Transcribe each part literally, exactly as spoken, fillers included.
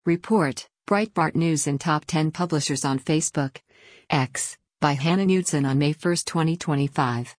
Report, Breitbart News and Top ten Publishers on Facebook. X, by Hannah Knudsen on May first, twenty twenty-five.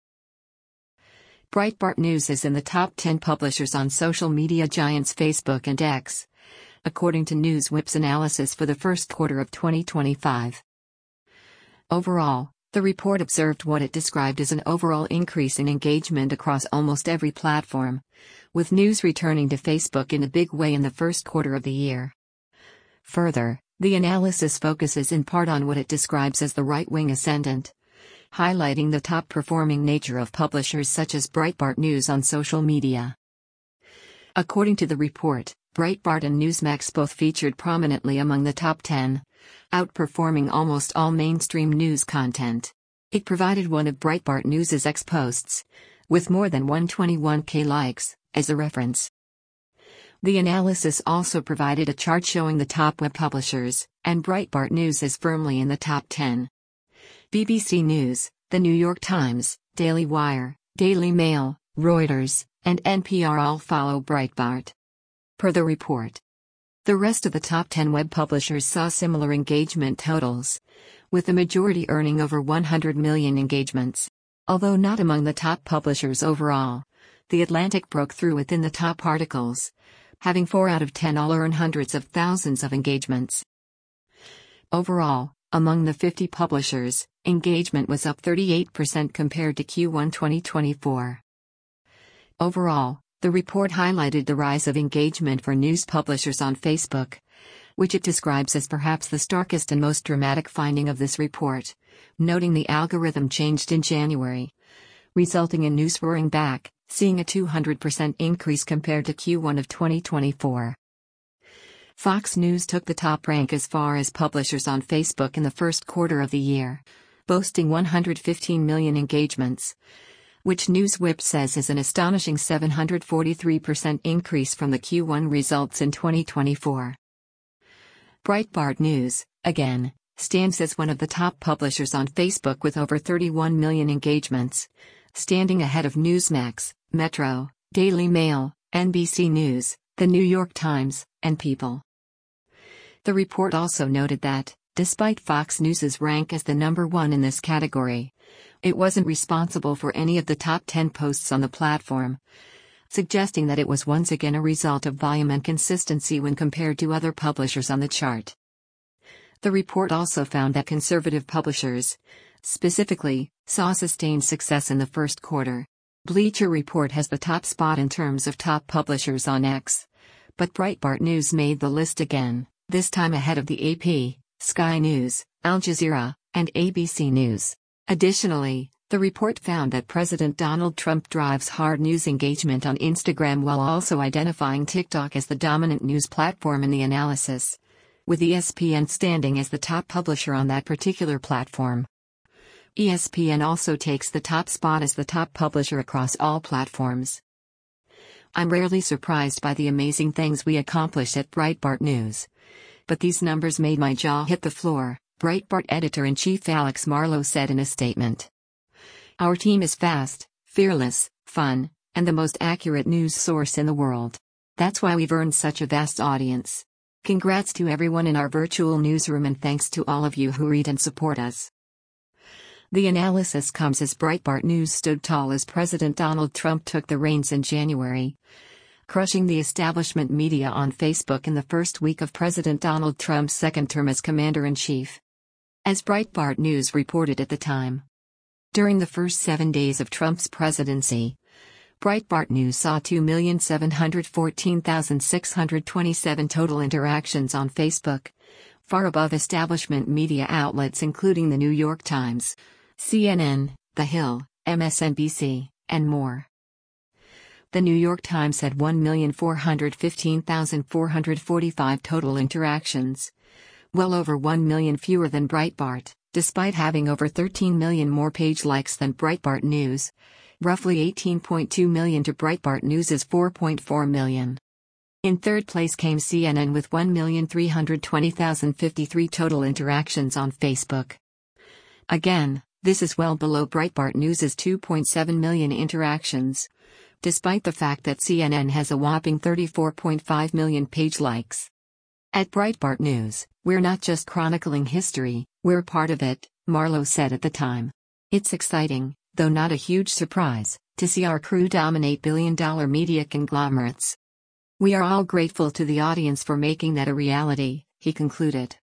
Breitbart News is in the top ten publishers on social media giants Facebook and X, according to NewsWhip's analysis for the first quarter of twenty twenty-five. Overall, the report observed what it described as an overall increase in engagement across almost every platform, with news returning to Facebook in a big way in the first quarter of the year. Further, the analysis focuses in part on what it describes as the right-wing ascendant, highlighting the top-performing nature of publishers such as Breitbart News on social media. According to the report, Breitbart and Newsmax both featured prominently among the top ten, outperforming almost all mainstream news content. It provided one of Breitbart News' X posts, with more than one hundred twenty-one thousand likes, as a reference. The analysis also provided a chart showing the top web publishers, and Breitbart News is firmly in the top ten. B B C News, The New York Times, Daily Wire, Daily Mail, Reuters, and N P R all follow Breitbart. Per the report, the rest of the top ten web publishers saw similar engagement totals, with the majority earning over one hundred million engagements. Although not among the top publishers overall, The Atlantic broke through within the top articles, having four out of ten all earn hundreds of thousands of engagements. Overall, among the fifty publishers, engagement was up thirty-eight percent compared to Q one twenty twenty-four. Overall, the report highlighted the rise of engagement for news publishers on Facebook, which it describes as perhaps the starkest and most dramatic finding of this report, noting the algorithm changed in January, resulting in news roaring back, seeing a two hundred percent increase compared to Q one of twenty twenty-four. Fox News took the top rank as far as publishers on Facebook in the first quarter of the year, boasting one hundred fifteen million engagements, which NewsWhip says is an astonishing seven hundred forty-three percent increase from the Q one results in twenty twenty-four. Breitbart News, again, stands as one of the top publishers on Facebook with over thirty-one million engagements, standing ahead of Newsmax, Metro, Daily Mail, N B C News, The New York Times, and People. The report also noted that, despite Fox News's rank as the number one in this category, it wasn't responsible for any of the top ten posts on the platform, suggesting that it was once again a result of volume and consistency when compared to other publishers on the chart. The report also found that conservative publishers, specifically, saw sustained success in the first quarter. Bleacher Report has the top spot in terms of top publishers on X, but Breitbart News made the list again, this time ahead of the A P, Sky News, Al Jazeera, and A B C News. Additionally, the report found that President Donald Trump drives hard news engagement on Instagram while also identifying TikTok as the dominant news platform in the analysis, with E S P N standing as the top publisher on that particular platform. E S P N also takes the top spot as the top publisher across all platforms. I'm rarely surprised by the amazing things we accomplish at Breitbart News, but these numbers made my jaw hit the floor, Breitbart editor-in-chief Alex Marlow said in a statement. Our team is fast, fearless, fun, and the most accurate news source in the world. That's why we've earned such a vast audience. Congrats to everyone in our virtual newsroom and thanks to all of you who read and support us. The analysis comes as Breitbart News stood tall as President Donald Trump took the reins in January, crushing the establishment media on Facebook in the first week of President Donald Trump's second term as commander-in-chief. As Breitbart News reported at the time, during the first seven days of Trump's presidency, Breitbart News saw two million seven hundred fourteen thousand six hundred twenty-seven total interactions on Facebook, far above establishment media outlets including The New York Times, C N N, The Hill, M S N B C, and more. The New York Times had one million four hundred fifteen thousand four hundred forty-five total interactions, well over one million fewer than Breitbart, despite having over thirteen million more page likes than Breitbart News, roughly eighteen point two million to Breitbart News's four point four million. In third place came C N N with one million three hundred twenty thousand fifty-three total interactions on Facebook. Again, this is well below Breitbart News's two point seven million interactions, despite the fact that C N N has a whopping thirty-four point five million page likes. At Breitbart News, "We're not just chronicling history, we're part of it," Marlow said at the time. "It's exciting, though not a huge surprise, to see our crew dominate billion-dollar media conglomerates. We are all grateful to the audience for making that a reality," he concluded.